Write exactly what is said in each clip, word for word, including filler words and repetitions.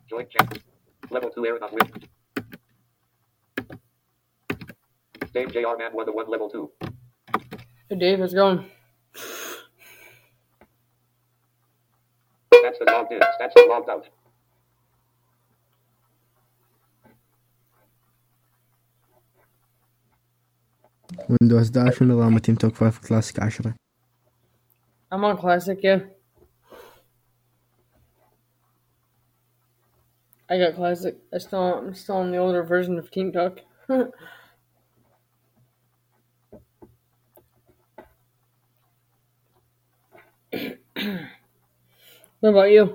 Join chat. Level two Aaron on with. Dave J R Man one to one level two. Hey Dave, how's it going? That's the logged in. That's the logged out. ويندوز إحدى عشر ونظام تيم توك خمسة كلاسيك عشرة. I'm on classic, yeah. I got classic. I still, I'm still on the older version of Team Talk. What about you?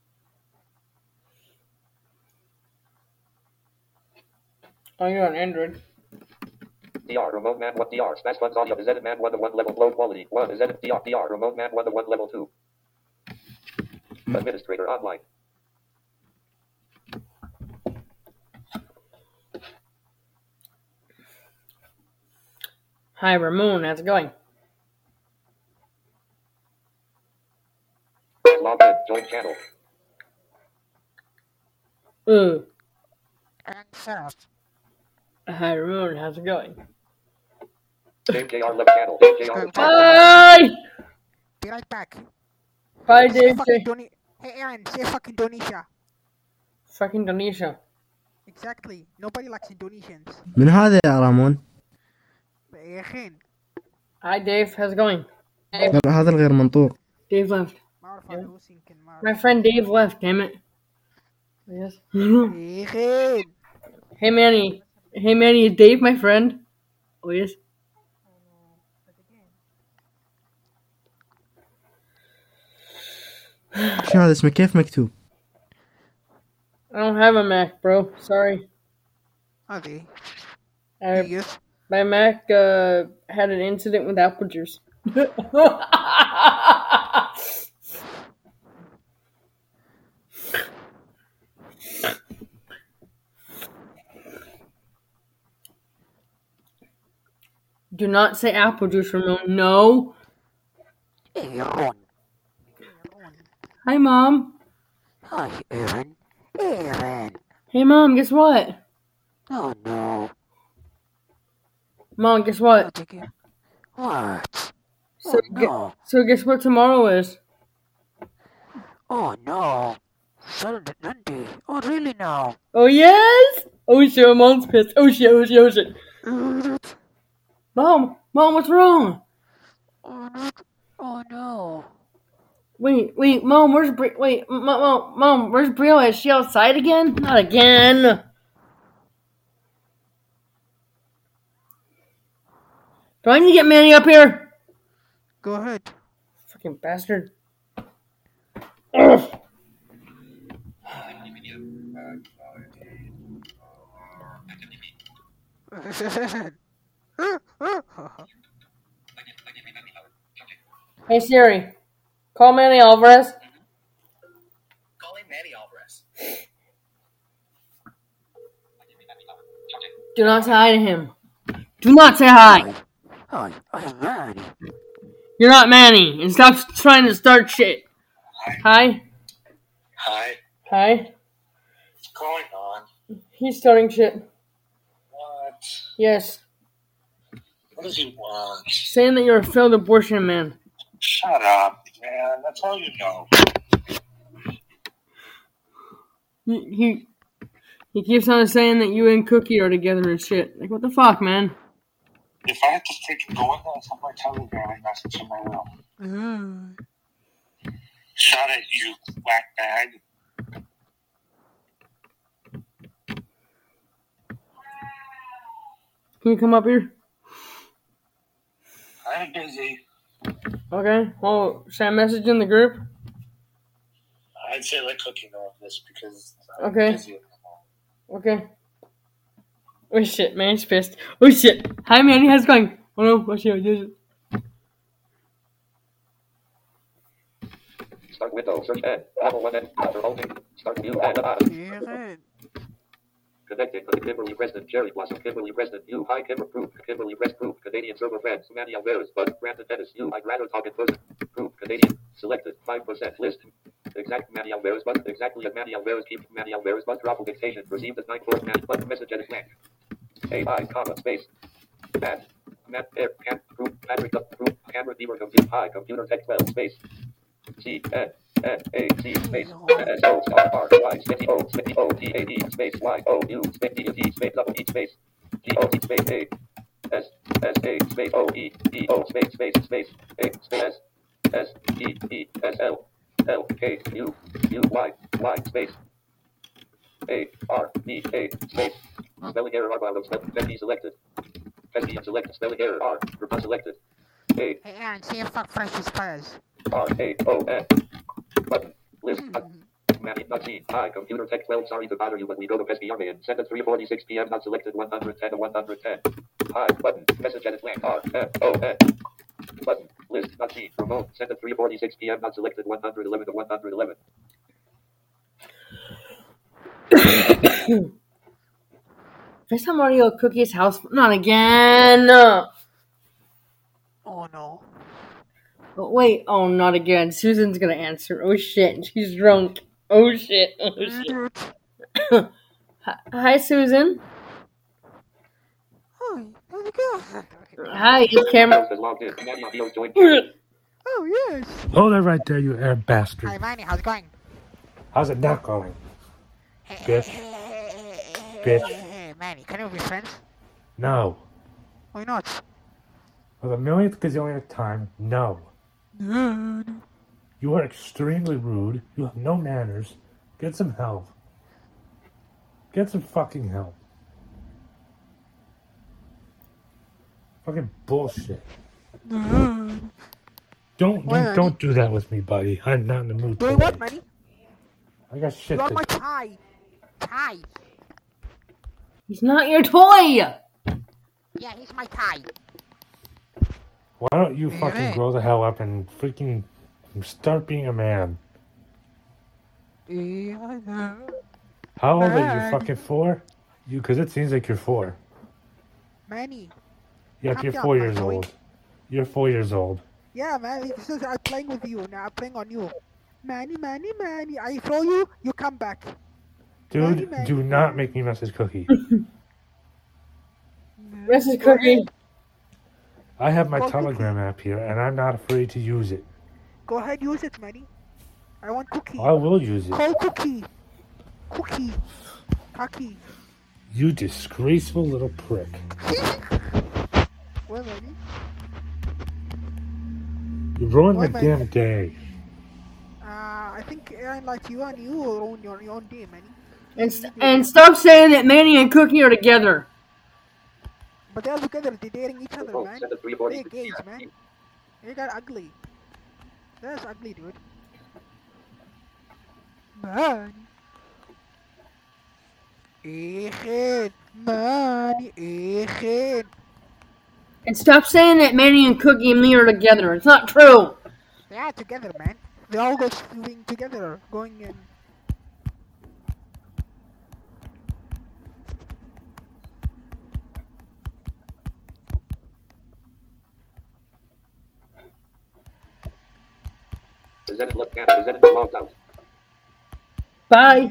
Oh, you're on Android. D R remote man one D R smash funds audio is edit man one to one level low quality one is edit D R D R remote man one to one level two. Administrator online. Hi Ramon, how's it going? Log in. Join channel. Ooh. And fast. Hi Ramon, how's it going? Dave J R level channel. Dave J R. Hi! Be right back. Bye Say Dave fucking J. Doni- hey Aaron, say fucking Indonesia. Fucking Indonesia. Exactly. Nobody likes Indonesians. من هذا يا رامون؟ يا أخين. Hi Dave, how's it going? لا هذا الغير منطوق. Dave left. ما أعرف هذا هو يمكن ما أعرف. My friend Dave left, damn it. Yes. يا أخين. Hey Manny. Hey Manny, is Dave my friend? Oh yes. شنو هذا اسمه كيف مكتوب؟ I don't have a Mac, bro. Sorry. هذه. I, Yes. my Mac uh, had an incident with apple juice. Do not say apple juice, Ramon. No. Aaron. Hi, Mom. Hi, Aaron. Aaron. Hey, Mom, guess what? Oh no. Mom, guess what? Not again. What? So, Oh gu- no. so guess what tomorrow is? Oh no. Saturday, Monday. Oh really now? Oh, yes? Oh, shit, Mom's pissed. Oh, shit, oh, shit, oh, shit. Mom, Mom, what's wrong? Oh no. Oh no. Wait, wait, Mom, where's Bri- wait, Mom, Mom, Mom, where's Brio? Is she outside again? Not again. Do I need to get Manny up here? Go ahead. Fucking bastard. Ugh. Hey Siri, call Manny Alvarez. Calling Manny Alvarez. Do not say hi to him. Do not say hi. Hi, I am Manny. You're not Manny, and stop trying to start shit. Hi. Hi. Hi. What's going on? He's starting shit. What? Yes. What does he want? Saying that you're a failed abortion man. Shut up, man. That's all you know. He, he he keeps on saying that you and Cookie are together and shit. Like, what the fuck, man? If I had to freaking go in there, it's on my Telegram message in my room. Shut it, you whack bag. Can you come up here? I'm busy. Okay. Well, should I message in the group? I'd say let Cookie know of this because I'm Okay. busy. Okay. Oh shit, man, he's pissed. Oh shit. Hi, Manny, how's it going? Oh no, oh shit, I did it. Start window. Search N. Level one N. After holding. Start view and bottom. Aaron. Connected to Kimberly Preston. Cherry Blossom. Kimberly Preston. You. Hi, Kimber. Proof. Kimberly Preston. Proof. Canadian server friends. Manny Alvarez. But Brandon Dennis. You. I'd rather talk in person. Proof. Canadian. Selected. five percent list. Exact Manny Alvarez button. Exactly as Manny Alvarez keep Manny Alvarez button. Raffle dictation. Received as nine four Manny button. Message edit blank. A I comma space. Matt. Matt Air Cam Group Patrick up Group Camera Beaver Computer Hi Computer Tech twelve space. C N N A C space S O star R Y space O space O T A D space Y O U space D T space double E space G O T space A S S A space O E E O space space space A space S S E E S L L K U U Y Y space A R B A space spelling error R while of spelling P selected. P unselected spelling error R group unselected. A Hey, Aaron, see if fuck fresh is fuzz. R A O N button list Manny not seen. Hi Computer Tech twelve. Sorry to bother you, but we go to Pesky Army and send at three forty-six p.m. not selected one hundred ten to one hundred ten. Hi button message edit blank R N O N button list not seen. Remote send at three forty-six p.m. not selected one hundred eleven to one hundred eleven. First time Mario Cookie's house. Not again. Oh no. But wait. Oh, not again. Susan's gonna answer. Oh shit. She's drunk. Oh shit. Oh shit. Hi, Susan. Oh, how's it going? Hi, it's Cameron. Has logged in. Manny Audio joined. Oh, yes. Hold it right there, you air bastard. Hi, Manny, how's it going? How's it not going? Bitch. Bitch. Hey, Manny, can we be friends? No. Why not? For the millionth gazillionth time, no. You are extremely rude. You have no manners. Get some help. Get some fucking help. Fucking bullshit. Don't don't, Well, don't do that with me, buddy. I'm not in the mood Doing today. what, Manny? I got shit You want to my tie? Tie. He's not your toy. Yeah, he's my tie. Why don't you fucking Alright. grow the hell up and freaking start being a man? Yeah, I know. How old are you Man. fucking four? You, because it seems like you're four. Manny. Yep, Calm you're down, four my years boy. old. You're four years old. Yeah, man, this is, I'm playing with you. Now I'm playing on you. Manny, Manny, Manny. I throw you, you come back. Manny, Dude, Manny, do Manny. not make me message Cookie. This is Go Cookie. ahead. I have my Call Cookie. Telegram app here, and I'm not afraid to use it. Go ahead, use it, Manny. I want Cookie. I will use it. Call Cookie. Cookie. Cookie. You disgraceful little prick. Well, Manny. You ruined my Why, man? damn day. Uh, I think Aaron likes you and you will own your, your own day, Manny. And, st- and stop saying that Manny and Cookie are together. But they're together, they're dating each other, Oh, man. send at three They're forty-six gays, p.m. man. They got ugly. That's ugly, dude. Man. Echen. Man. Echen. And stop saying that Manny and Cookie and me are together. It's not true. They are together, man. They all go swimming together, going in. Is that look at? Is that logged out? Bye.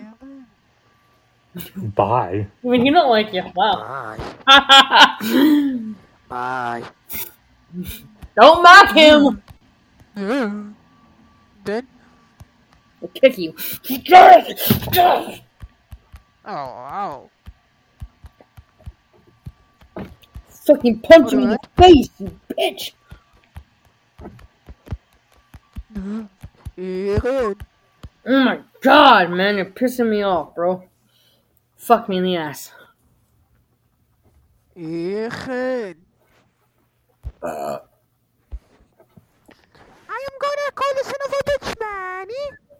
Bye. I mean, you don't like you. Wow. Bye. Bye. Don't mock him. Yeah. Then? I'll kick you. Oh, oh. Fucking punch you in the face, you bitch. Echen. Oh my god, man, you're pissing me off, bro. Fuck me in the ass. Echen. Uh. I am gonna call the son of a bitch, Manny.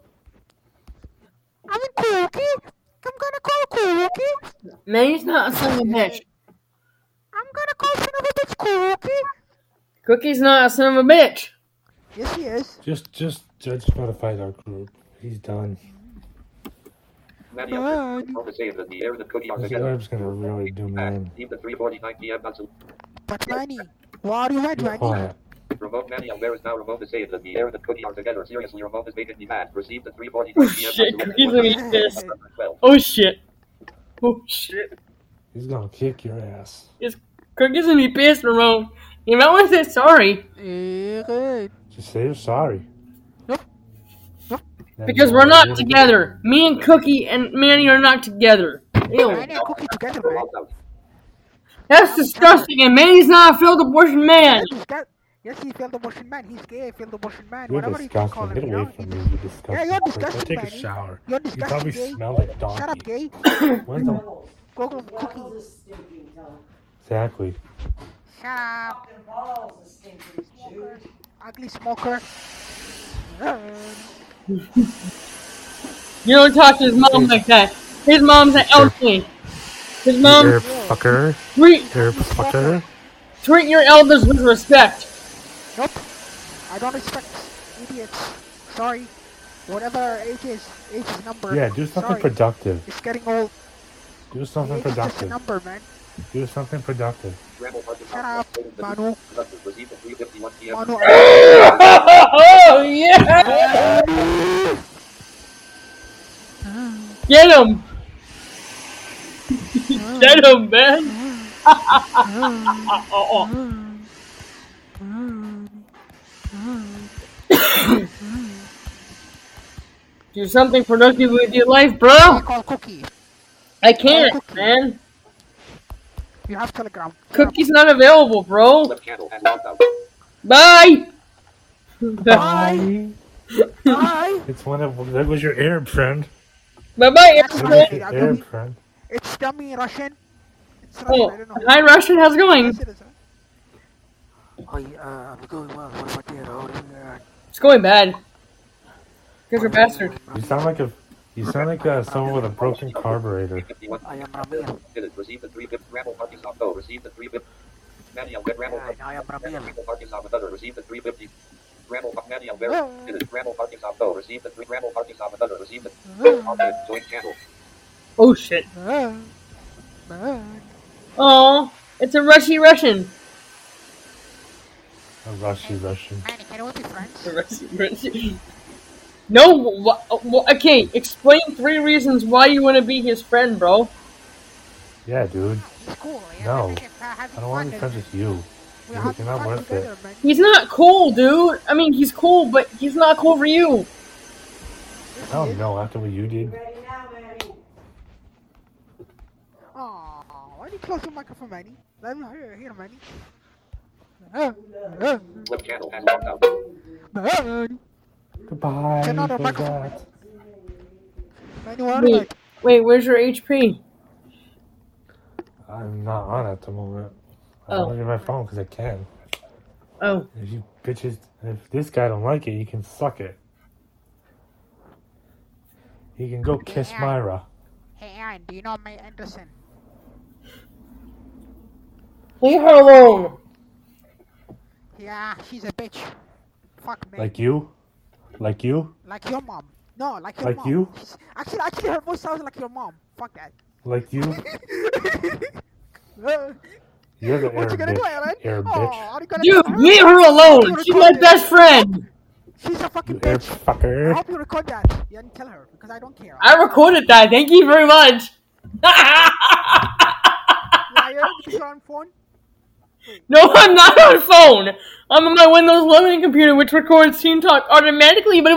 I'm in Cookie. I'm gonna call Cookie. Manny's not a son of a bitch. I'm gonna call son of a bitch Cookie. Cookie's not a son of a bitch. Yes, he is. Just, just, just notified our group. He's done. Manny Man. Alvarez. All the same that the air and the cookie are This together. herb's gonna really do, man. Leave the three forty-nine p.m. not But Manny, what are you at, Be Manny? quiet. Ramon Manuel, where is now Ramon to say that the air and Cookie are together? Seriously, Ramon is making me mad. Received at three forty-five p m. Shit, Cookie's gonna be pissed. Oh shit. Oh shit. He's gonna kick your ass. It's, Cookie's gonna be pissed, Ramon. You might want to say sorry. Just say you're sorry. Nope. Nope. Then Because you we're know not what- together. Me and Cookie and Manny are not together. Ew. Manny and Cookie together, man. That's disgusting, and Manny's not a failed abortion man. He's got, yes, he failed abortion man. He's gay, failed abortion man. You're Whatever you can call disgusting. him, Get you away know? from He's- me, you disgusting. Yeah, you're prick. Go disgusting, take a Manny. shower. You're You disgusting, probably gay. smell like donkey. Shut up, gay. When's the... Go go Cookie. Exactly. Shut up. Ugly smoker. You don't talk to his mom like that. His mom's an elderly. His mom, Herb fucker. treat, Herb fucker. treat your elders with respect. Nope. I don't respect idiots. Sorry. Whatever age is, age is number. Yeah, do something Sorry. productive. It's getting old. Do something Age is just a productive. number, man. Do something productive. Shut up, Manu. Received at three fifty-one p m. Manu. Oh yeah! Get him! Get him, man! Do something productive with your life, bro! I call Cookie. I can't, man. You have Telegram. Cookie's not available, bro. Left channel has logged out. Bye! Bye. Bye. It's one of... That was your Arab friend. Bye-bye, That was everybody! your Arab friend. It's dummy Russian. It's Russian, Oh, I don't know. hi Russian, how's it going? Yes, it is, huh? Oh, yeah, uh, I'm going well. What about you? Oh, yeah. It's going bad. Because you're a bastard. You sound like a... You sound like uh, someone with a broken carburetor. fifty-one I am Ramil. Did it. Received at three fifty. Ramble parking off. Oh, received at three fifty. Manuel, get Ramble Yeah, I am Ramil. Ramble parking off another. Received at three fifty. Ramble Manuel, where did it? Ramble parking off. Oh, received at three. Ramble parking off another. Received at. Okay, join channel. Oh shit. Man. Man. Oh, it's a Rushy Russian. A Rushy Russian. Manny, can we be friends? A Rushy Russian. No, wh- wh- okay, explain three reasons why you want to be his friend, bro. Yeah, dude. He's cool. Yeah, No. we can, uh, have I don't want to be fun friends and- with you. We You're have you're not fun worth together, it. man. He's not cool, dude. I mean, he's cool, but he's not cool for you. Oh, no, after what you did. Aw, why do you close your microphone, Manny? Let me hear, hear Manny. Uh, uh, Left channel has logged out. Manny. Goodbye. Turn on the for microphone. that. Manny, what Wait, about wait, where's your H P? I'm not on at the moment. I Oh. don't look at my phone because I can. Oh, If you bitches, if this guy don't like it, you can suck it. He can go kiss Yeah. Myra. Hey, Aaron, do you know May Anderson? leave her alone. Yeah, she's a bitch. Fuck me. Like you? Like you? Like your mom. No, like your Like mom. you? She's- Actually, actually, her voice sounds like your mom. Fuck that. Like you? Uh, You're the what Arab you gonna do, bitch. Aaron? Arab Oh, bitch. are you gonna Dude, tell her? leave her I alone. hope you She's record my this. best friend. She's a fucking You Arab bitch. I fucker. hope you record that. You didn't tell her because I don't care. I recorded that. Thank you very much. Liar, because you're on phone. No, I'm not on phone. I'm on my Windows eleven computer, which records Team Talk automatically, but boy.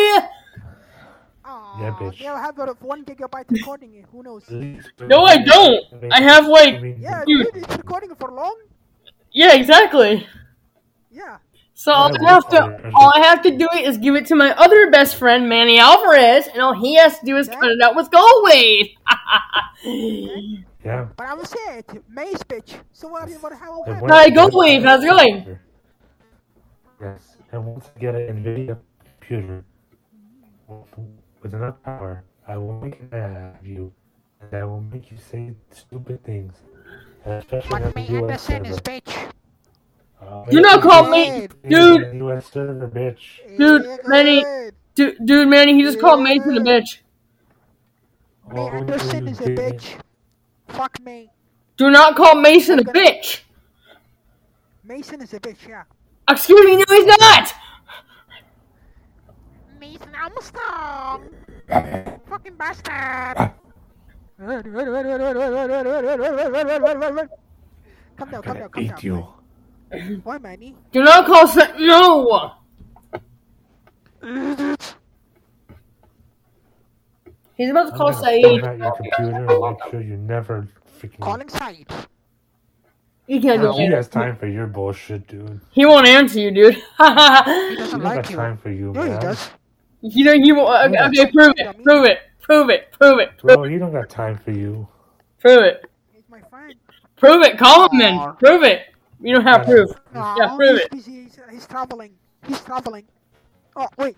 Aw, Yeah, bitch. They'll have a one gigabyte recording. Who knows? No, I don't. I have like, Yeah, Dude. dude, it's recording for long. yeah, exactly. Yeah. So all Yeah, I have well, to, uh, all I have to do is give it to my other best friend, Manny Alvarez, and all he has to do is Yeah. cut it out with Goldwave. Yeah. But I will say it. May's bitch. So what? What? How? And what? when- Hi, Goldwave. How's it going? Yes. And once I get an NVIDIA computer with enough power, I will make it out of you. And I will make you say stupid things. And especially on But the May U S Anderson is server. bitch. Uh, Do not call me, Hey, dude. U S server, bitch. Dude, Yeah, Manny- good. Dude, dude, Manny, he just called Mason a bitch. May Oh, Anderson you is a did. bitch. Fuck me. Do not call Mason a bitch. Mason is a bitch. Yeah. Excuse me, no, he's not! Nathan Armstrong! Fucking bastard! Come down, come down, come down. Eat you. Why, Manny? Do not call Sa- No! He's about to I'm call gonna Saeed. format your computer and make sure you never freaking. Calling Saeed. You can't do He it. has time for your bullshit, dude. He won't answer you, dude. He He doesn't don't like got you. time for you, No, he man. does. You know, he won't. Okay, okay, prove it. Prove it. Prove it. Prove it. Prove Bro, he don't got time for you. Prove it. He's my friend. Prove it. Call him then. Prove it. You don't have proof. No, Yeah, prove he's it. busy. He's, he's traveling. He's traveling. Oh, wait.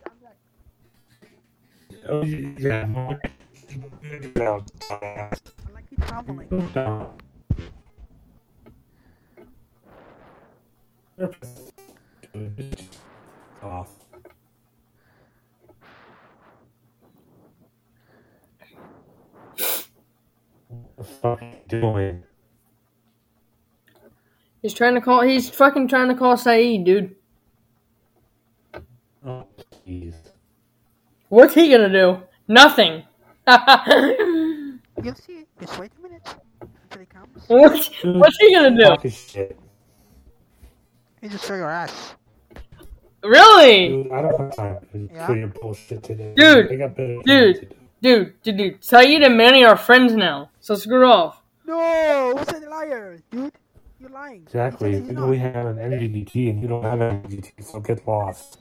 Oh, yeah, more. Down, dumbass. I like you traveling. Go down. Off. What the fuck are you doing? He's trying to call. He's fucking trying to call Saeed, dude. Oh, jeez. What's he gonna do? Nothing. You'll see. Just wait a minute until he comes. What? What's he gonna do? Talking shit. He just show your ass. Really? Dude, I don't have time for, Yeah. for your bullshit today. Dude, I got better things dude. to do. Dude, dude, dude. Saeed and Manny are friends now, so screw off. No, who's a liar, dude? You're lying. Exactly. He said he's You know not. we have an N G T and you don't have an N G T, so get lost.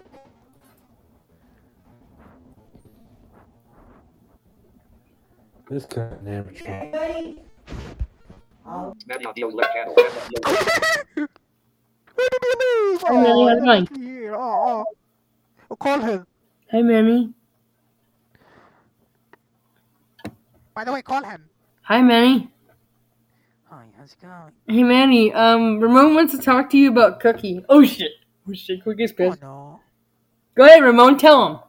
This kind of amateur. Manny on Dio's left channel. Manny on Dio's Where did he leave? Hey, Manny, Oh, how's it I going? left you here. Oh, oh. Oh, call him. Hey, Manny. By the way, call him. Hi, Manny. Hi, how's it going? Hey, Manny. Um, Ramon wants to talk to you about Cookie. Oh shit. Oh shit. Cookie's Oh, pissed. no. Go ahead, Ramon. Tell him.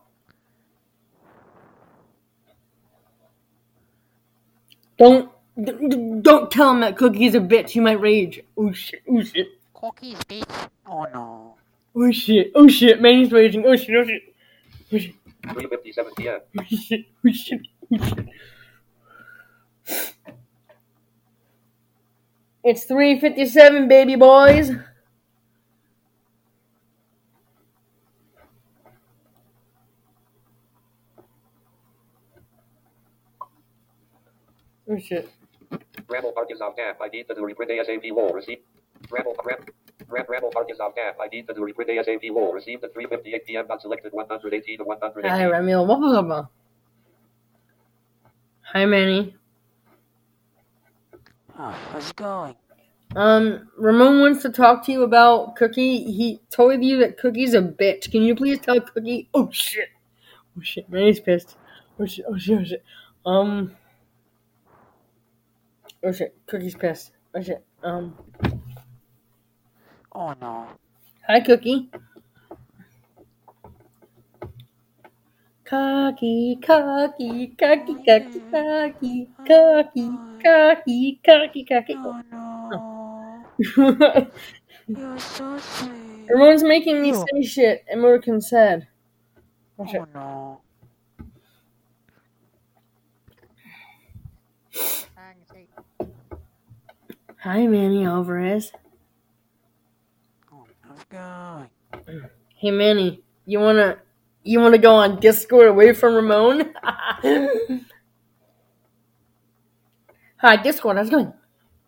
Don't d- d- don't tell him that Cookie's a bitch. He might rage. Oh shit. Oh shit. Cookie's bitch. Oh, no. Oh shit. Oh shit. Manny's raging. Oh shit. Oh shit. Oh shit. three fifty-seven p.m. Oh shit. Oh shit. Oh shit. It's three fifty-seven, baby boys. Oh shit. Ramble Park is off camp. I need to do reprint ASAP wall. Receive. Ramble Ram. Ram, Ramble Park is off camp. I need to do reprint ASAP wall. Received at three fifty-eight p.m. Not selected one eighteen to one eighteen. Hi, Ramil. What was up? Hi, Manny. Oh, how's it going? Um, Ramon wants to talk to you about Cookie. He told you that Cookie's a bitch. Can you please tell Cookie? Oh shit. Oh shit. Manny's pissed. Oh shit. Oh shit. Oh shit. Um. Oh shit. Cookie's pissed. Oh shit. Um. Oh no. Hi, Cookie. Cocky, cocky, cocky, cocky, cocky, cocky, cocky, cocky, cocky. Oh no. You're so sweet. Everyone's making me say shit, and American said. Oh shit. Oh no. Hi, Manny Alvarez. Oh, how's it going? Hey, Manny, you wanna you wanna go on Discord away from Ramon? Hi, Discord. How's it going?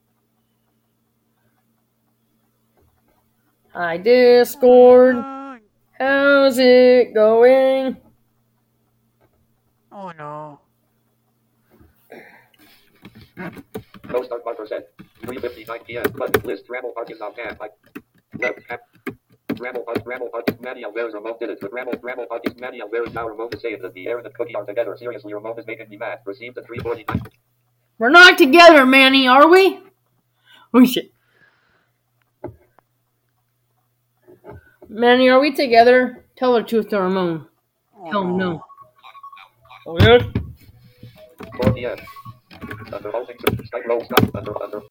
Hi, Discord. How's it going? Oh no. No start one percent. three fifty-nine p.m. Button list. Ramble Park is off camp. I left cap. Ramble Park. Ramble Park. Manny Alvarez. Ramon did it. But Ramble Ramble Park is Manny Alvarez. Now Ramon is saying that the air and the Cookie are together. Seriously, Ramon is making me mad. Received at three forty-nine. We're not together, Manny, are we? Oh shit. Manny, are we together? Tell the truth to Ramon. Oh, Tell him no. Oh yes? four p.m. Under holding Skype roll stop. Under under